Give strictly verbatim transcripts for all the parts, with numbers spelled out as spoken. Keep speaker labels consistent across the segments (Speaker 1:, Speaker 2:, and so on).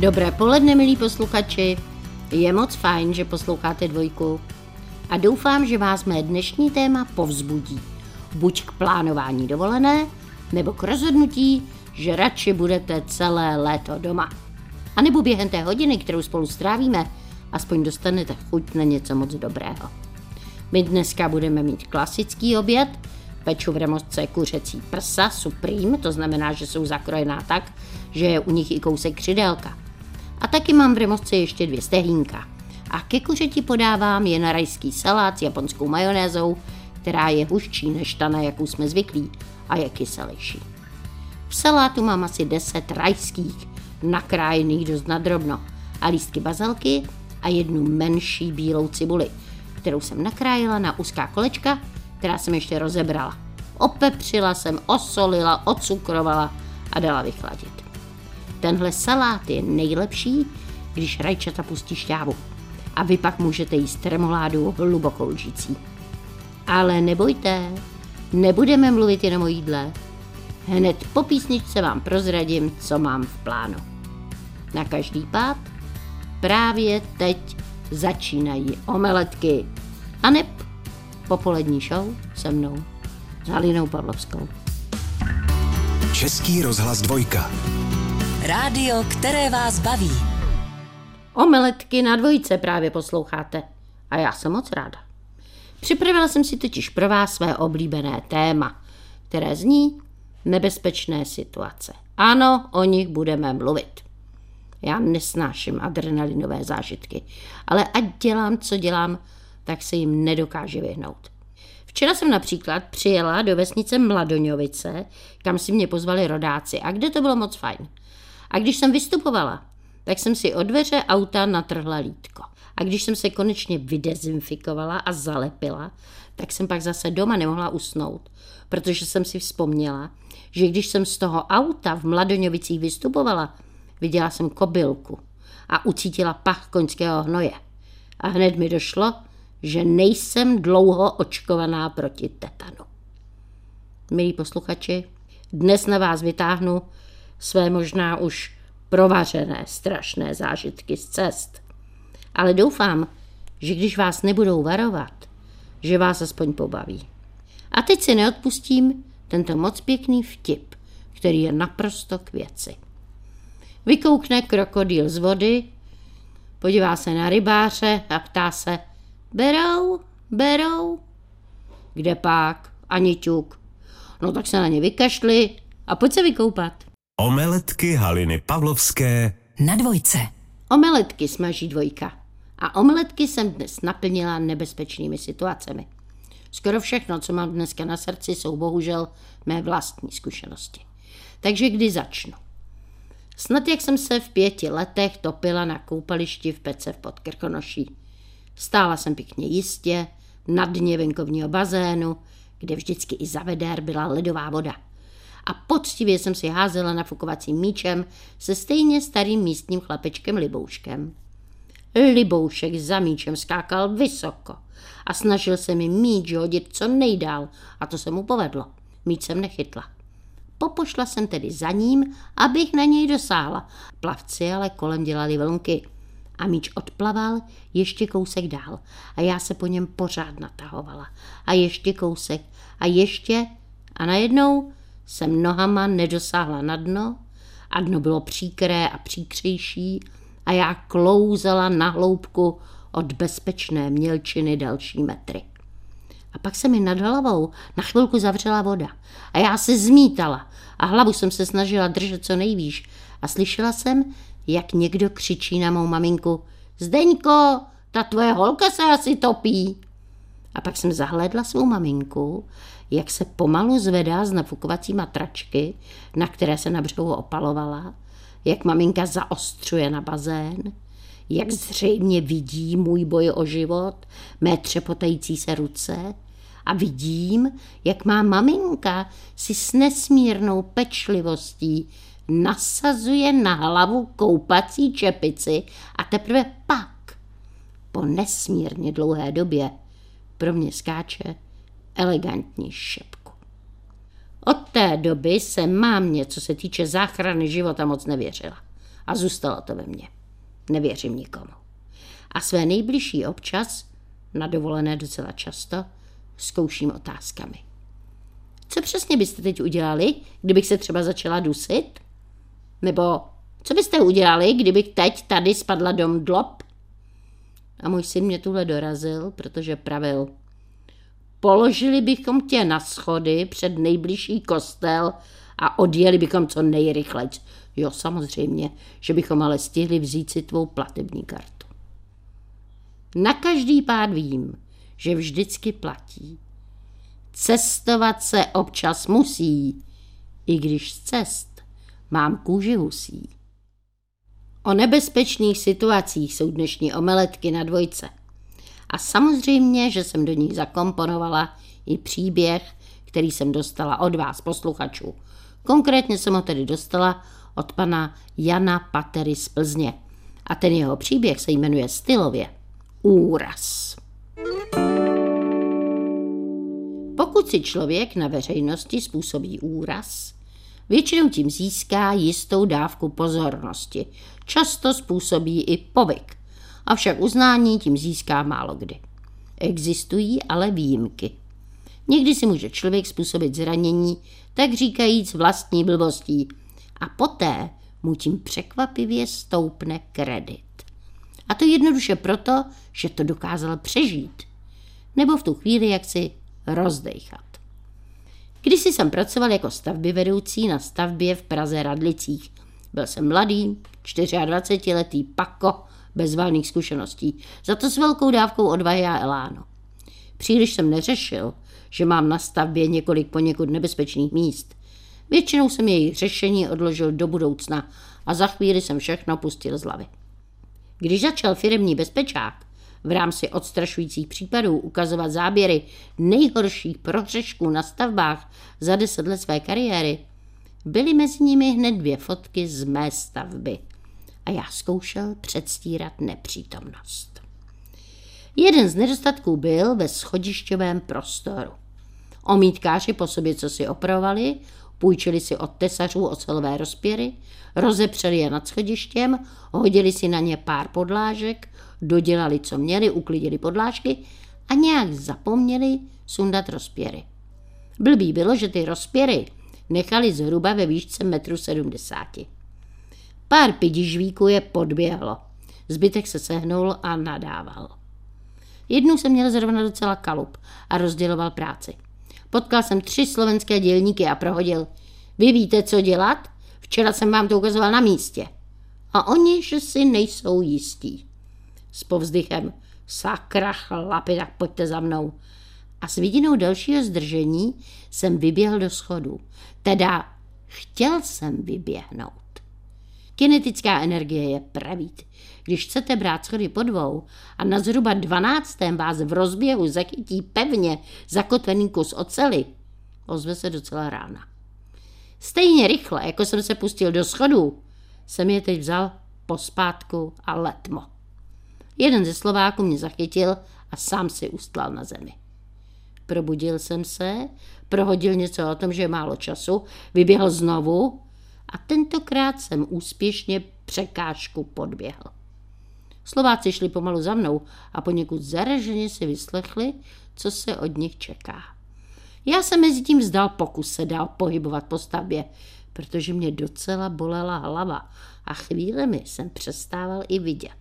Speaker 1: Dobré poledne, milí posluchači. Je moc fajn, že posloucháte Dvojku. A doufám, že vás mé dnešní téma povzbudí. Buď k plánování dovolené, nebo k rozhodnutí, že radši budete celé léto doma. A nebo během té hodiny, kterou spolu strávíme, aspoň dostanete chuť na něco moc dobrého. My dneska budeme mít klasický oběd, peču v remozce kuřecí prsa Supreme, to znamená, že jsou zakrojená tak, že je u nich i kousek křidélka. A taky mám v remozce ještě dvě stehínka. A ke kuřeti podávám jen rajský salát s japonskou majonézou, která je hustší než ta, na jakou jsme zvyklí, a je kyselější. V salátu mám asi deset rajských, nakrájených dost nadrobno, a lístky bazalky a jednu menší bílou cibuli, kterou jsem nakrájela na úzká kolečka, která jsem ještě rozebrala. Opepřila jsem, osolila, ocukrovala a dala vychladit. Tenhle salát je nejlepší, když rajčata pustí šťávu. A vy pak můžete jíst remoládu hlubokou lžící. Ale nebojte, nebudeme mluvit jenom o jídle. Hned po písničce vám prozradím, co mám v plánu. Na každý pád právě teď začínají omeletky. A neb popolední show se mnou, s Halinou Pavlovskou.
Speaker 2: Český rozhlas Dvojka.
Speaker 3: Rádio, které vás baví.
Speaker 1: Omeletky na Dvojce právě posloucháte. A já jsem moc ráda. Připravila jsem si totiž pro vás své oblíbené téma, které zní nebezpečné situace. Ano, o nich budeme mluvit. Já nesnáším adrenalinové zážitky, ale ať dělám, co dělám, tak se jim nedokáže vyhnout. Včera jsem například přijela do vesnice Mladoňovice, kam si mě pozvali rodáci a kde to bylo moc fajn. A když jsem vystupovala, tak jsem si od dveře auta natrhla lýtko. A když jsem se konečně vydezinfikovala a zalepila, tak jsem pak zase doma nemohla usnout, protože jsem si vzpomněla, že když jsem z toho auta v Mladoňovicích vystupovala, viděla jsem kobylku a ucítila pach koňského hnoje. A hned mi došlo, že nejsem dlouho očkovaná proti tetanu. Milí posluchači, dnes na vás vytáhnu své možná už provařené strašné zážitky z cest. Ale doufám, že když vás nebudou varovat, že vás aspoň pobaví. A teď si neodpustím tento moc pěkný vtip, který je naprosto k věci. Vykoukne krokodýl z vody, podívá se na rybáře a ptá se: berou, berou? Kde pak? Ani ťuk. No tak se na ně vykašli a pojď se vykoupat.
Speaker 2: Omeletky Haliny Pavlovské
Speaker 3: Na Dvojce.
Speaker 1: Omeletky smaží Dvojka. A omeletky jsem dnes naplnila nebezpečnými situacemi. Skoro všechno, co mám dneska na srdci, jsou bohužel mé vlastní zkušenosti. Takže kdy začnu? Snad jak jsem se v pěti letech topila na koupališti v Pece v Podkrkonoší. Stála jsem pěkně jistě na dně venkovního bazénu, kde vždycky i za veder byla ledová voda. A poctivě jsem si házela nafukovacím míčem se stejně starým místním chlapečkem Libouškem. Liboušek za míčem skákal vysoko a snažil se mi míč hodit co nejdál a to se mu povedlo. Míč jsem nechytla. Popošla jsem tedy za ním, abych na něj dosáhla. Plavci ale kolem dělali vlnky. A míč odplaval ještě kousek dál a já se po něm pořád natahovala. A ještě kousek a ještě a najednou jsem nohama nedosáhla na dno a dno bylo příkré a příkřejší a já klouzala na hloubku od bezpečné mělčiny další metry. A pak se mi nad hlavou na chvilku zavřela voda a já se zmítala a hlavu jsem se snažila držet co nejvýš a slyšela jsem, jak někdo křičí na mou maminku: Zdeňko, ta tvoje holka se asi topí. A pak jsem zahlédla svou maminku, jak se pomalu zvedá z nafukovací matračky, na které se na břehu opalovala, jak maminka zaostřuje na bazén, jak zřejmě vidí můj boj o život, mé třepotající se ruce, a vidím, jak má maminka si s nesmírnou pečlivostí nasazuje na hlavu koupací čepici a teprve pak, po nesmírně dlouhé době, pro mě skáče elegantní šepku. Od té doby se mámě, co se týče záchrany života, moc nevěřila. A zůstalo to ve mně. Nevěřím nikomu. A své nejbližší občas, na dovolené docela často, zkouším otázkami. Co přesně byste teď udělali, kdybych se třeba začala dusit? Nebo co byste udělali, kdybych teď tady spadla do mdlob? A můj syn mě tuhle dorazil, protože pravil: položili bychom tě na schody před nejbližší kostel a odjeli bychom co nejrychleji. Jo, samozřejmě, že bychom ale stihli vzít si tvou platební kartu. Na každý pád vím, že vždycky platí. Cestovat se občas musí, i když z cest mám kůži husí. O nebezpečných situacích jsou dnešní omeletky na dvojce. A samozřejmě, že jsem do nich zakomponovala i příběh, který jsem dostala od vás, posluchačů. Konkrétně jsem ho tedy dostala od pana Jana Patery z Plzně. A ten jeho příběh se jmenuje stylově Úraz. Pokud si člověk na veřejnosti způsobí úraz, většinou tím získá jistou dávku pozornosti. Často způsobí i povyk, avšak uznání tím získá málo kdy. Existují ale výjimky. Někdy si může člověk způsobit zranění, tak říkajíc vlastní blbostí, a poté mu tím překvapivě stoupne kredit. A to jednoduše proto, že to dokázal přežít, nebo v tu chvíli jaksi rozdejchat. Kdysi jsem pracoval jako stavbyvedoucí na stavbě v Praze Radlicích. Byl jsem mladý, dvacetičtyřletý pako, bez valných zkušeností, za to s velkou dávkou odvahy a elánu. Příliš jsem neřešil, že mám na stavbě několik poněkud nebezpečných míst. Většinou jsem jejich řešení odložil do budoucna a za chvíli jsem všechno pustil z hlavy. Když začal firemní bezpečák v rámci odstrašujících případů ukazovat záběry nejhorších prohřešků na stavbách za deset let své kariéry, byly mezi nimi hned dvě fotky z mé stavby a já zkoušel předstírat nepřítomnost. Jeden z nedostatků byl ve schodišťovém prostoru. Omítkáři po sobě co si opravovali, půjčili si od tesařů ocelové rozpěry, rozepřeli je nad schodištěm, hodili si na ně pár podlážek, dodělali, co měli, uklidili podlážky a nějak zapomněli sundat rozpěry. Blbý bylo, že ty rozpěry nechali zhruba ve výšce metru sedmdesáti. Pár pidižvíků je podběhlo, zbytek se sehnul a nadával. Jednou jsem měl zrovna docela kalup a rozděloval práci. Potkal jsem tři slovenské dělníky a prohodil: vy víte, co dělat? Včera jsem vám to ukazoval na místě. A oni, že si nejsou jistí. S povzdychem: sakra chlapi, tak pojďte za mnou. A s vidinou dalšího zdržení jsem vyběhl do schodů. Teda chtěl jsem vyběhnout. Kinetická energie je pravít. Když chcete brát schody po dvou a na zhruba dvanáctém vás v rozběhu zachytí pevně zakotvený kus oceli, ozve se docela rána. Stejně rychle, jako jsem se pustil do schodů, jsem je teď vzal pospátku a letmo. Jeden ze Slováků mě zachytil a sám si ustlal na zemi. Probudil jsem se, prohodil něco o tom, že je málo času, vyběhl znovu a tentokrát jsem úspěšně překážku podběhl. Slováci šli pomalu za mnou a poněkud zaraženě si vyslechli, co se od nich čeká. Já jsem mezi tím vzdal pokus se dál pohybovat po stavbě, protože mě docela bolela hlava a chvílemi jsem přestával i vidět.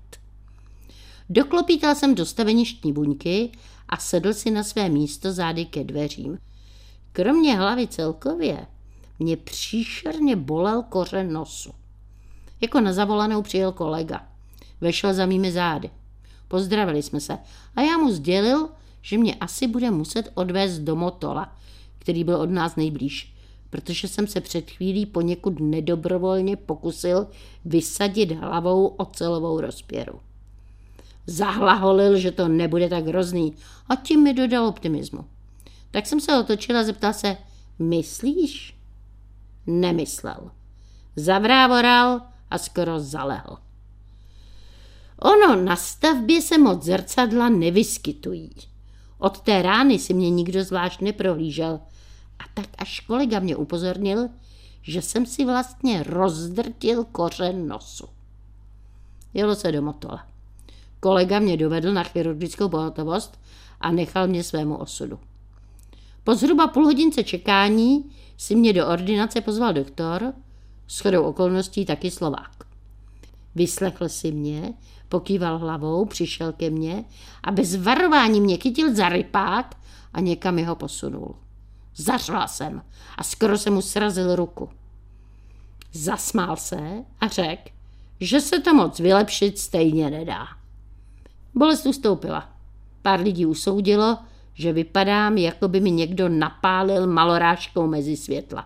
Speaker 1: Doklopítal jsem do staveništní buňky a sedl si na své místo zády ke dveřím. Kromě hlavy celkově mě příšerně bolel kořen nosu. Jako na zavolanou přijel kolega. Vešel za mými zády. Pozdravili jsme se a já mu sdělil, že mě asi bude muset odvést do Motola, který byl od nás nejblíž, protože jsem se před chvílí poněkud nedobrovolně pokusil vysadit hlavou ocelovou rozpěru. Zahlaholil, že to nebude tak hrozný a tím mi dodal optimismu. Tak jsem se otočil a zeptal se: myslíš? Nemyslel. Zavrávoral a skoro zalehl. Ono na stavbě se moc zrcadla nevyskytují. Od té rány si mě nikdo zvlášť neprohlížel a tak až kolega mě upozornil, že jsem si vlastně rozdrtil kořen nosu. Jelo se do Motola. Kolega mě dovedl na chirurgickou pohotovost a nechal mě svému osudu. Po zhruba půl hodince čekání si mě do ordinace pozval doktor, shodou okolností taky Slovák. Vyslechl si mě, pokýval hlavou, přišel ke mně a bez varování mě chytil za rypák a někam jeho posunul. Zařval jsem a skoro se mu srazil ruku. Zasmál se a řekl, že se to moc vylepšit stejně nedá. Bolest ustoupila. Pár lidí usoudilo, že vypadám, jako by mi někdo napálil malorážkou mezi světla.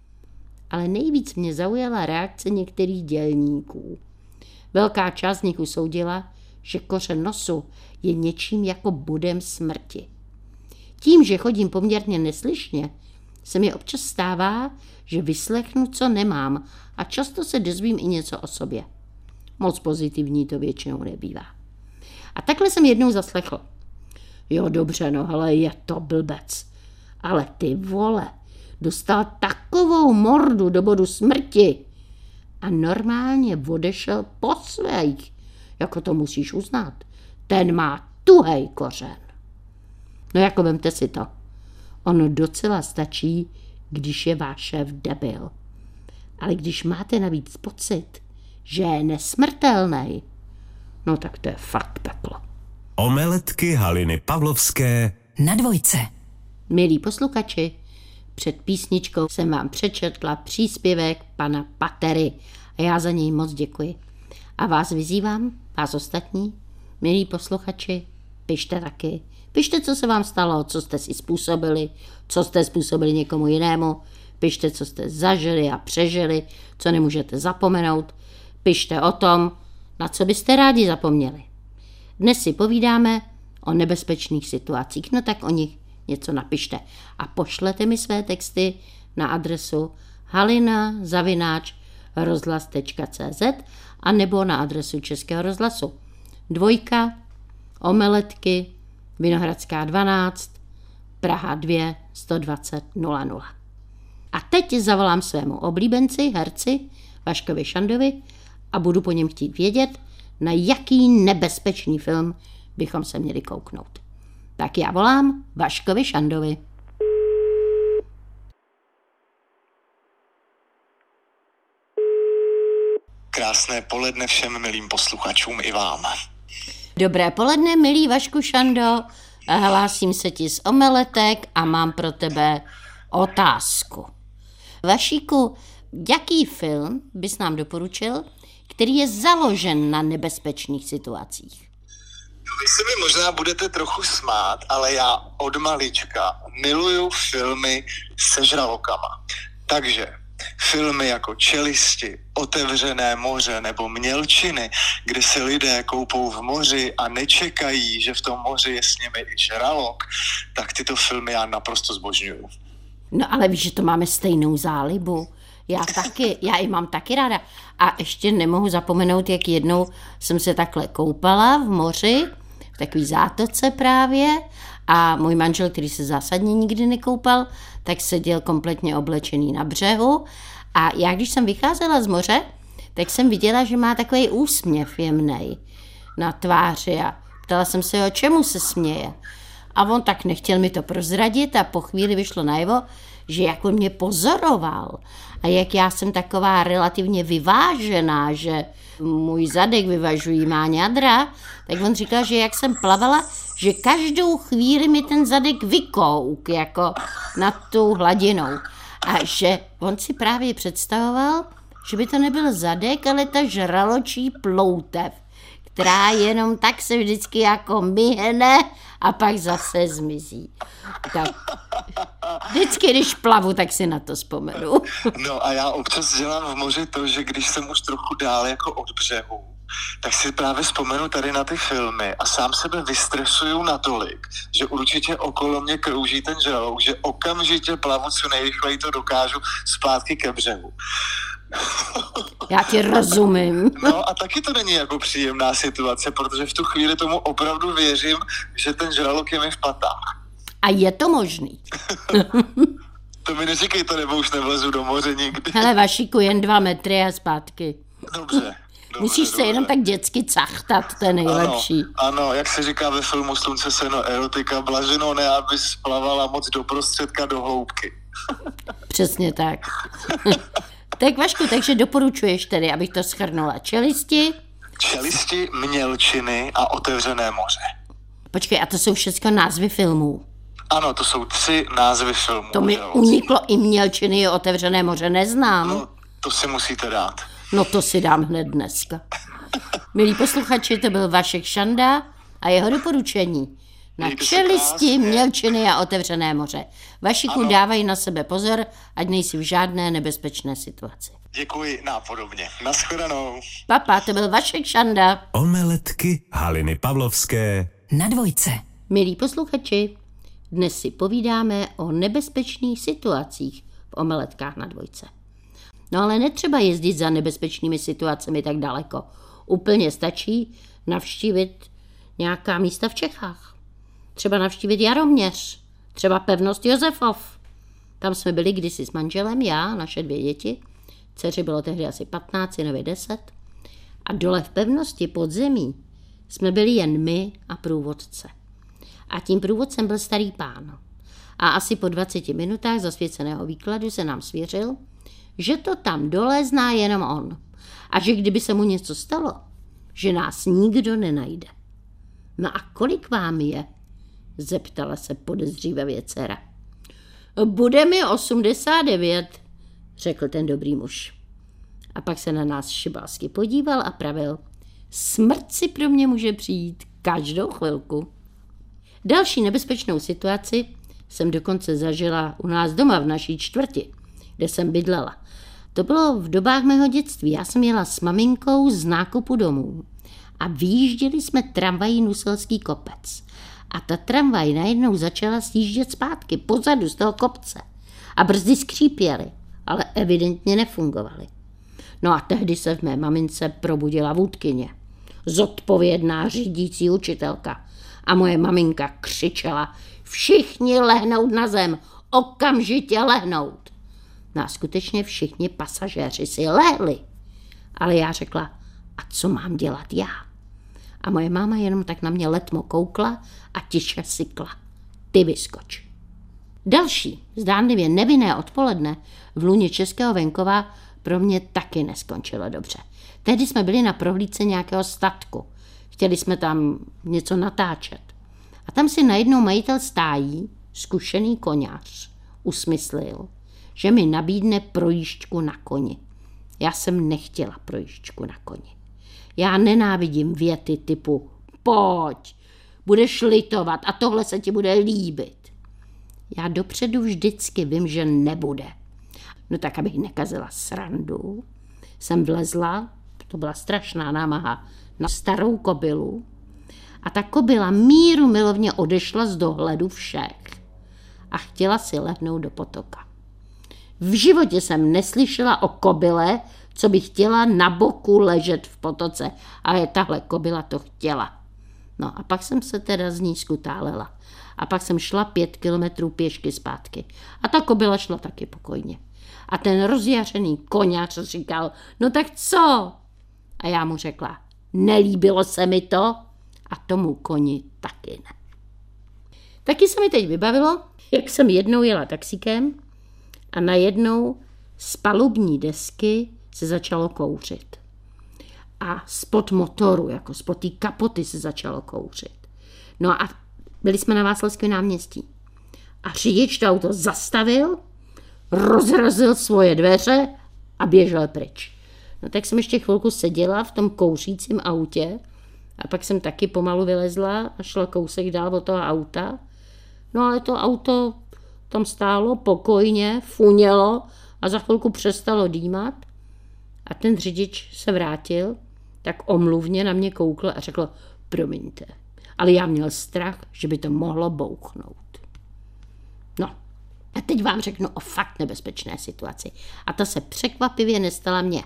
Speaker 1: Ale nejvíc mě zaujala reakce některých dělníků. Velká část z nich usoudila, že kořen nosu je něčím jako budem smrti. Tím, že chodím poměrně neslyšně, se mi občas stává, že vyslechnu, co nemám a často se dozvím i něco o sobě. Moc pozitivní to většinou nebývá. A takhle jsem jednou zaslechl. Jo, dobře, no hele, je to blbec. Ale ty vole, dostal takovou mordu do bodu smrti a normálně odešel po svých. Jako to musíš uznat. Ten má tuhej kořen. No jako vemte si to. Ono docela stačí, když je váš šéf debil. Ale když máte navíc pocit, že je nesmrtelný, no tak to je fakt peklo.
Speaker 2: Omeletky Haliny Pavlovské
Speaker 3: na Dvojce.
Speaker 1: Milí posluchači, před písničkou jsem vám přečetla příspěvek pana Patery a já za něj moc děkuji. A vás vyzývám, vás ostatní, milí posluchači, pište taky. Pište, co se vám stalo, co jste si způsobili, co jste způsobili někomu jinému. Pište, co jste zažili a přežili, co nemůžete zapomenout. Pište o tom, na co byste rádi zapomněli. Dnes si povídáme o nebezpečných situacích, no tak o nich něco napište. A pošlete mi své texty na adresu halina zavináč rozhlas tečka cé zet a nebo na adresu Českého rozhlasu. Dvojka, Omeletky, Vinohradská dvanáct, Praha dva, sto dvacet nula nula. A teď zavolám svému oblíbenci, herci Vaškovi Šandovi a budu po něm chtít vědět, na jaký nebezpečný film bychom se měli kouknout. Tak já volám Vaškovi Šandovi.
Speaker 4: Krásné poledne všem milým posluchačům i vám.
Speaker 1: Dobré poledne, milý Vašku Šando. Hlásím se ti z Omeletek a mám pro tebe otázku. Vašíku, jaký film bys nám doporučil, který je založen na nebezpečných situacích?
Speaker 4: Vy se mi možná budete trochu smát, ale já od malička miluju filmy se žralokama. Takže filmy jako Čelisti, Otevřené moře nebo Mělčiny, kde se lidé koupou v moři a nečekají, že v tom moři je s nimi i žralok, tak tyto filmy já naprosto zbožňuju.
Speaker 1: No ale víš, že to máme stejnou zálibu. Já taky, já i mám taky ráda. A ještě nemohu zapomenout, jak jednou jsem se takhle koupala v moři, v takový zátoce právě, a můj manžel, který se zásadně nikdy nekoupal, tak seděl kompletně oblečený na břehu a já, když jsem vycházela z moře, tak jsem viděla, že má takový úsměv jemnej na tváři a ptala jsem se ho, čemu se směje. A on tak nechtěl mi to prozradit a po chvíli vyšlo najevo, že jako mě pozoroval a jak já jsem taková relativně vyvážená, že můj zadek vyvažují má ňadra, tak on říkal, že jak jsem plavala, že každou chvíli mi ten zadek vykouk jako nad tou hladinou. A že on si právě představoval, že by to nebyl zadek, ale ta žraločí ploutev, která jenom tak se vždycky jako myhne a pak zase zmizí. Tak vždycky, když plavu, tak si na to vzpomenu.
Speaker 4: No a já občas dělám v moři to, že když jsem už trochu dál jako od břehu, tak si právě vzpomenu tady na ty filmy a sám sebe vystresuju natolik, že určitě okolo mě krouží ten žralok, že okamžitě plavu co nejrychleji to dokážu zpátky ke břehu.
Speaker 1: Já ti rozumím.
Speaker 4: No a taky to není jako příjemná situace, protože v tu chvíli tomu opravdu věřím, že ten žralok je mi v patách.
Speaker 1: A je to možný.
Speaker 4: To mi neříkejte, nebo už nevlezu do moře nikdy.
Speaker 1: Hele, Vašíku, jen dva metry a zpátky.
Speaker 4: Dobře. dobře
Speaker 1: Musíš se
Speaker 4: dobře.
Speaker 1: jenom tak dětsky cachtat, to je nejlepší.
Speaker 4: Ano, ano, jak se říká ve filmu Slunce, seno, erotika, blaženo, ne, aby splavala moc do prostředka, do hloubky.
Speaker 1: Přesně tak. Tak Vašku, takže doporučuješ tedy, abych to shrnula. Čelisti?
Speaker 4: Čelisti, mělčiny a otevřené moře.
Speaker 1: Počkej, a to jsou všechno názvy filmů.
Speaker 4: Ano, to jsou tři názvy filmů.
Speaker 1: To mi uniklo i mělčiny a otevřené moře, neznám.
Speaker 4: No, to si musíte dát.
Speaker 1: No to si dám hned dneska. Milí posluchači, to byl Vašek Šanda a jeho doporučení. Na
Speaker 4: Mějte se
Speaker 1: čelisti,
Speaker 4: krásně.
Speaker 1: mělčiny a otevřené moře. Vašiku, dávají na sebe pozor, ať nejsi v žádné nebezpečné situaci.
Speaker 4: Děkuji, nápodobně. Naschledanou.
Speaker 1: Papa, to byl Vašek Šanda.
Speaker 2: Omeletky Haliny Pavlovské.
Speaker 3: Na dvojce.
Speaker 1: Milí posluchači, dnes si povídáme o nebezpečných situacích v omeletkách na dvojce. No ale netřeba jezdit za nebezpečnými situacemi tak daleko. Úplně stačí navštívit nějaká místa v Čechách. Třeba navštívit Jaroměř, třeba pevnost Josefov. Tam jsme byli kdysi s manželem, já, naše dvě děti. Dceři bylo tehdy asi patnáct, synovi deset. A dole v pevnosti pod zemí jsme byli jen my a průvodce. A tím průvodcem byl starý pán. A asi po dvaceti minutách zasvěceného výkladu se nám svěřil, že to tam dole zná jenom on. A že kdyby se mu něco stalo, že nás nikdo nenajde. No a kolik vám je? Zeptala se podezřívavě dcera. Bude mi osmdesát devět, řekl ten dobrý muž. A pak se na nás šibalsky podíval a pravil, smrt si pro mě může přijít každou chvilku. Další nebezpečnou situaci jsem dokonce zažila u nás doma v naší čtvrti, kde jsem bydlela. To bylo v dobách mého dětství. Já jsem jela s maminkou z nákupu domů a vyjížděli jsme tramvají Nuselský kopec. A ta tramvaj najednou začala sjíždět zpátky pozadu z toho kopce. A brzdy skřípěly, ale evidentně nefungovaly. No a tehdy se v mé mamince probudila vůdkyně. Zodpovědná řídící učitelka. A moje maminka křičela, všichni lehnout na zem, okamžitě lehnout. No a skutečně všichni pasažéři si lehli. Ale já řekla, a co mám dělat já? A moje máma jenom tak na mě letmo koukla a tiše sykla. Ty vyskoč. Další, zdánlivě nevinné odpoledne v lůně českého venkova pro mě taky neskončilo dobře. Tehdy jsme byli na prohlídce nějakého statku. Chtěli jsme tam něco natáčet. A tam si najednou majitel stájí, zkušený koňař, usmyslil, že mi nabídne projížďku na koni. Já jsem nechtěla projížďku na koni. Já nenávidím věty typu pojď, budeš litovat a tohle se ti bude líbit. Já dopředu vždycky vím, že nebude. No tak, abych nekazila srandu, jsem vlezla, to byla strašná námaha, na starou kobylu a ta kobyla míru milovně odešla z dohledu všech a chtěla si lehnout do potoka. V životě jsem neslyšela o kobyle, co by chtěla na boku ležet v potoce, ale tahle kobyla to chtěla. No a pak jsem se teda z ní skutálela a pak jsem šla pět kilometrů pěšky zpátky a ta kobyla šla taky pokojně. A ten rozjařený koňař říkal, no tak co? A já mu řekla, nelíbilo se mi to a tomu koni taky ne. Taky se mi teď vybavilo, jak jsem jednou jela taxíkem a najednou z palubní desky se začalo kouřit. A spod motoru, jako spod té kapoty se začalo kouřit. No a byli jsme na Václavském náměstí. A řidič to auto zastavil, rozrazil svoje dveře a běžel pryč. No tak jsem ještě chvilku seděla v tom kouřícím autě a pak jsem taky pomalu vylezla a šla kousek dál od toho auta. No ale to auto tam stálo pokojně, funělo a za chvilku přestalo dýmat. A ten řidič se vrátil, tak omluvně na mě koukl a řekl, promiňte, ale já měl strach, že by to mohlo bouchnout. No, a teď vám řeknu o fakt nebezpečné situaci. A ta se překvapivě nestala mně.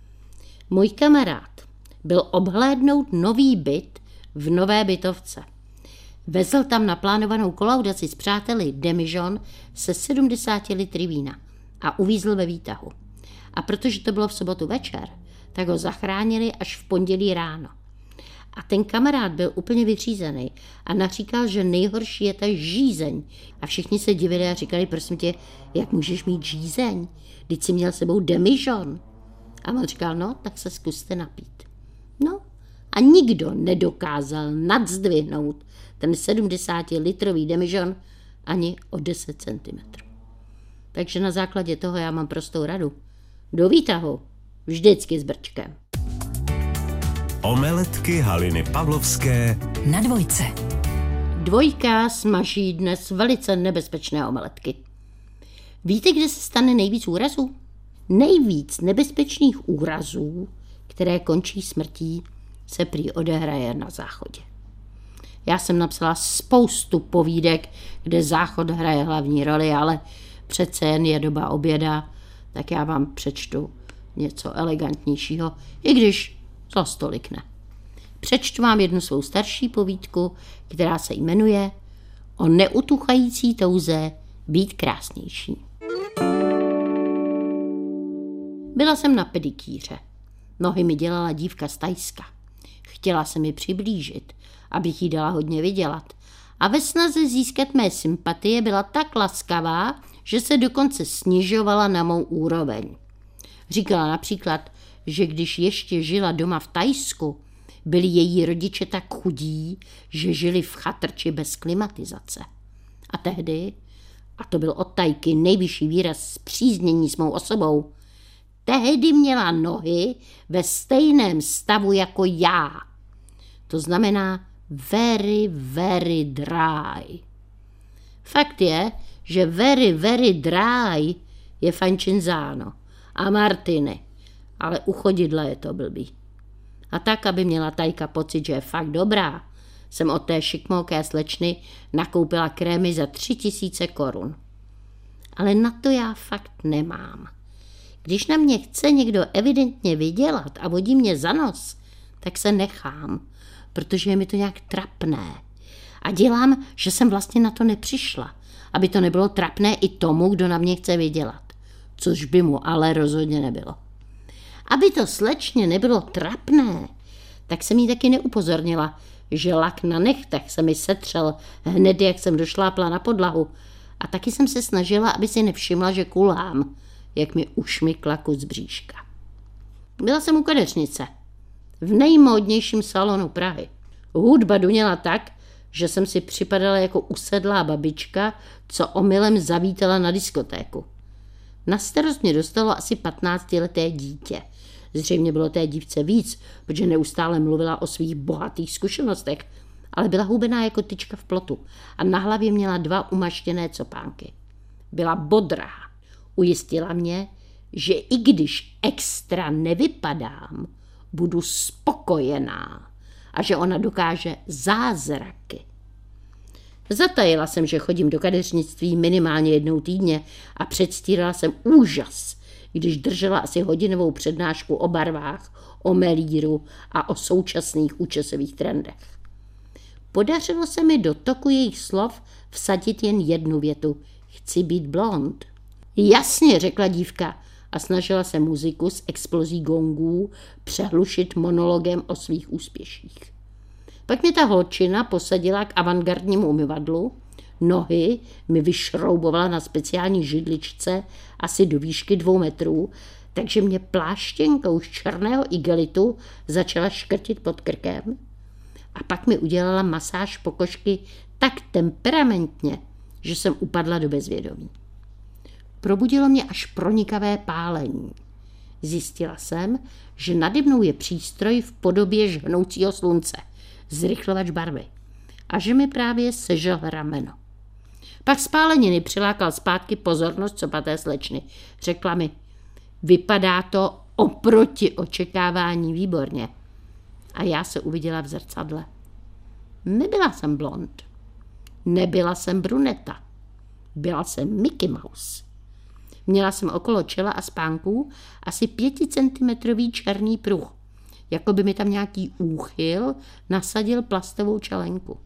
Speaker 1: Můj kamarád byl obhlédnout nový byt v Nové Bytovce. Vezl tam na plánovanou kolaudaci s přáteli demižon se sedmdesáti litry vína a uvízl ve výtahu. A protože to bylo v sobotu večer, tak ho zachránili až v pondělí ráno. A ten kamarád byl úplně vyřízený a naříkal, že nejhorší je ta žízeň. A všichni se divili a říkali, prosím tě, jak můžeš mít žízeň? Vždyť jsi měl sebou demižon. A on říkal, no, tak se zkuste napít. No, a nikdo nedokázal nadzdvihnout ten sedmdesátilitrový demižon ani o deset centimetrů. Takže na základě toho já mám prostou radu. Do výtahu, vždycky s brčkem.
Speaker 2: Omeletky Haliny Pavlovské
Speaker 3: na dvojce.
Speaker 1: Dvojka smaží dnes velice nebezpečné omeletky. Víte, kde se stane nejvíc úrazů? Nejvíc nebezpečných úrazů, které končí smrtí, se prý odehraje na záchodě. Já jsem napsala spoustu povídek, kde záchod hraje hlavní roli, ale přece jen je doba oběda, tak já vám přečtu něco elegantnějšího, i když za stolik ne. Přečtu vám jednu svou starší povídku, která se jmenuje O neutuchající touze být krásnější. Byla jsem na pedikýře. Nohy mi dělala dívka z Thajska. Chtěla se mi přiblížit, abych jí dala hodně vydělat. A ve snaze získat mé sympatie byla tak laskavá, že se dokonce snižovala na mou úroveň. Říkala například, že když ještě žila doma v Thajsku, byli její rodiče tak chudí, že žili v chatrči bez klimatizace. A tehdy, a to byl od Tajky nejvyšší výraz spříznění s mou osobou, tehdy měla nohy ve stejném stavu jako já. To znamená very, very dry. Fakt je, že very, very dry je Fančinzáno a Martiny, ale u chodidla je to blbý. A tak, aby měla Tajka pocit, že je fakt dobrá, jsem od té šikmouké slečny nakoupila krémy za tři tisíce korun. Ale na to já fakt nemám. Když na mě chce někdo evidentně vydělat a vodí mě za nos, tak se nechám, protože je mi to nějak trapné. A dělám, že jsem vlastně na to nepřišla, aby to nebylo trapné i tomu, kdo na mě chce vydělat. Což by mu ale rozhodně nebylo. Aby to slečně nebylo trapné, tak jsem jí taky neupozornila, že lak na nechtech se mi setřel hned, jak jsem došlápla na podlahu. A taky jsem se snažila, aby si nevšimla, že kulhám, jak mi ušmykla kus bříška. Byla jsem u kadeřnice, v nejmódnějším salonu Prahy. Hudba duněla tak, že jsem si připadala jako usedlá babička, co omylem zavítala na diskotéku. Na starost mě dostalo asi patnáctileté dítě. Zřejmě bylo té dívce víc, protože neustále mluvila o svých bohatých zkušenostech, ale byla hubená jako tyčka v plotu a na hlavě měla dva umaštěné copánky. Byla bodrá. Ujistila mě, že i když extra nevypadám, budu spokojená a že ona dokáže zázraky. Zatajila jsem, že chodím do kadeřnictví minimálně jednou týdně a předstírala jsem úžas, když držela asi hodinovou přednášku o barvách, o melíru a o současných účesových trendech. Podařilo se mi do toku jejich slov vsadit jen jednu větu. Chci být blond. Jasně, řekla dívka a snažila se muziku s explozí gongů přehlušit monologem o svých úspěších. Pak mě ta holčina posadila k avantgardnímu umyvadlu, nohy mi vyšroubovala na speciální židličce asi do výšky dvou metrů, takže mě pláštěnkou z černého igelitu začala škrtit pod krkem a pak mi udělala masáž pokožky tak temperamentně, že jsem upadla do bezvědomí. Probudilo mě až pronikavé pálení. Zjistila jsem, že nade mnou je přístroj v podobě žhnoucího slunce, zrychlovač barvy, a že mi právě sežel rameno. Pak spáleniny přilákal zpátky pozornost copaté slečny. Řekla mi, vypadá to oproti očekávání výborně. A já se uviděla v zrcadle. Nebyla jsem blond. Nebyla jsem bruneta. Byla jsem Mickey Mouse. Měla jsem okolo čela a spánků asi pěticentimetrový černý pruh. Jako by mi tam nějaký úchyl nasadil plastovou čelenku.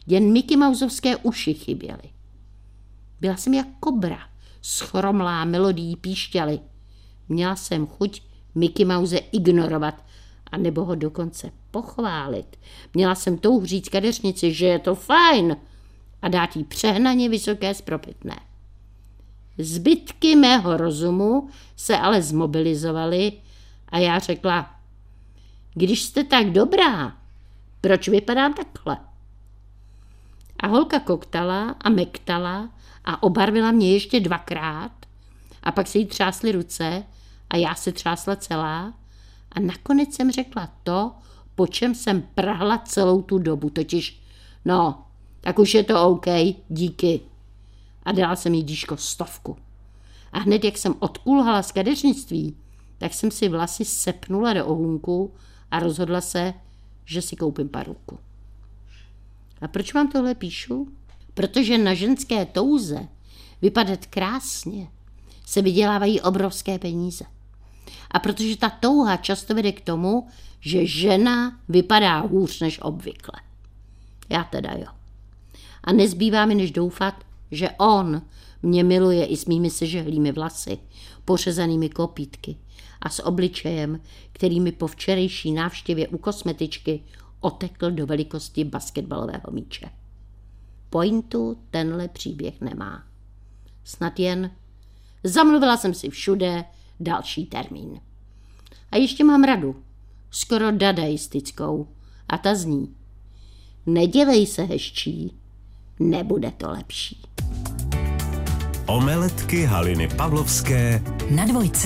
Speaker 1: jen Mickey Mouseovské uši chyběly. Byla jsem jak kobra, schromlá melodií píšťaly. Měla jsem chuť Mickey Mouse ignorovat, a nebo ho dokonce pochválit. Měla jsem touhu říct kadeřnici, že je to fajn a dát jí přehnaně vysoké spropitné. Zbytky mého rozumu se ale zmobilizovaly a já řekla, když jste tak dobrá, proč vypadám takhle? A holka koktala a mektala a obarvila mě ještě dvakrát a pak se jí třásly ruce a já se třásla celá a nakonec jsem řekla to, po čem jsem prahla celou tu dobu, totiž no, tak už je to OK, díky. A dala jsem jí díško stovku. A hned, jak jsem odkulhala z kadeřnictví, tak jsem si vlasy sepnula do ohůnku a rozhodla se, že si koupím paruku. A proč vám tohle píšu? Protože na ženské touze vypadat krásně se vydělávají obrovské peníze. A protože ta touha často vede k tomu, že žena vypadá hůř než obvykle. Já teda jo. A nezbývá mi než doufat, že on mě miluje i s mými sežehlými vlasy, pořezanými kopítky a s obličejem, který mi po včerejší návštěvě u kosmetičky otekl do velikosti basketbalového míče. Pointu tenhle příběh nemá. Snad jen zamluvila jsem si všude další termín. A ještě mám radu, skoro dadaistickou, a ta zní: nedělej se hezčí, nebude to lepší.
Speaker 2: Omeletky Haliny Pavlovské
Speaker 3: na dvojce.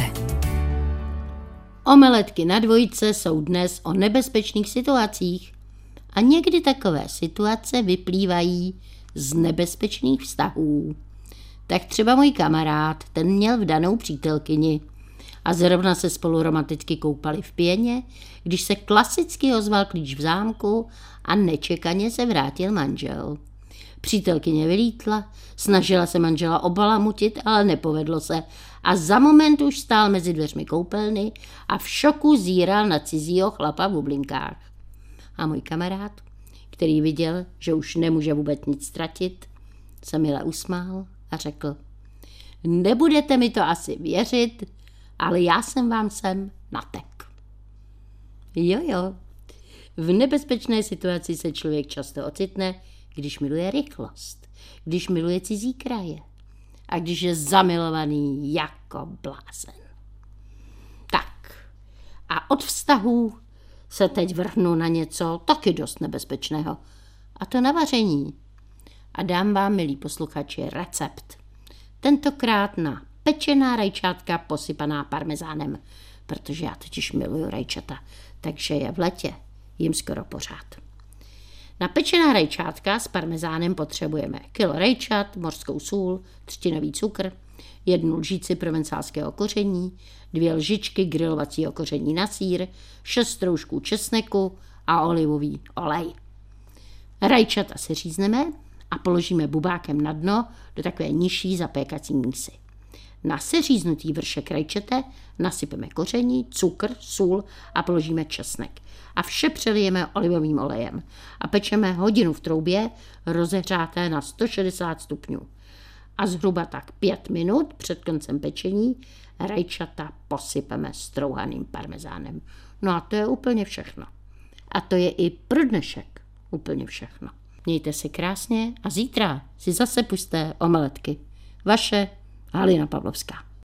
Speaker 1: Omeletky na dvojce jsou dnes o nebezpečných situacích a někdy takové situace vyplývají z nebezpečných vztahů. Tak třeba můj kamarád, ten měl vdanou přítelkyni a zrovna se spolu romanticky koupali v pěně, když se klasicky ozval klíč v zámku a nečekaně se vrátil manžel. Přítelkyně vylítla, snažila se manžela obalamutit, ale nepovedlo se a za moment už stál mezi dveřmi koupelny a v šoku zíral na cizího chlapa v bublinkách. A můj kamarád, který viděl, že už nemůže vůbec nic ztratit, se mile usmál a řekl: nebudete mi to asi věřit, ale já jsem vám sem natek. Jo, jo, v nebezpečné situaci se člověk často ocitne, když miluje rychlost, když miluje cizí kraje a když je zamilovaný jako blázen. Tak, a od vztahů se teď vrhnu na něco taky dost nebezpečného, a to na vaření. A dám vám, milí posluchači, recept. Tentokrát na pečená rajčátka posypaná parmezánem, protože já totiž miluju rajčata, takže je v letě jim skoro pořád. Na pečená rajčátka s parmezánem potřebujeme kilo rajčat, mořskou sůl, třtinový cukr, jednu lžíci provencálského koření, dvě lžičky grilovacího koření na sýr, šest troušků česneku a olivový olej. Rajčata si řízneme a položíme bubákem na dno do takové nižší zapékací mísy. Na seříznutý vršek rajčete nasypeme koření, cukr, sůl a položíme česnek. A vše přelijeme olivovým olejem a pečeme hodinu v troubě rozehřáté na sto šedesát stupňů. A zhruba tak pět minut před koncem pečení rajčata posypeme strouhaným parmezánem. No a to je úplně všechno. A to je i pro dnešek úplně všechno. Mějte se krásně a zítra si zase pusťte omeletky. Vaše Halina Pavlovská.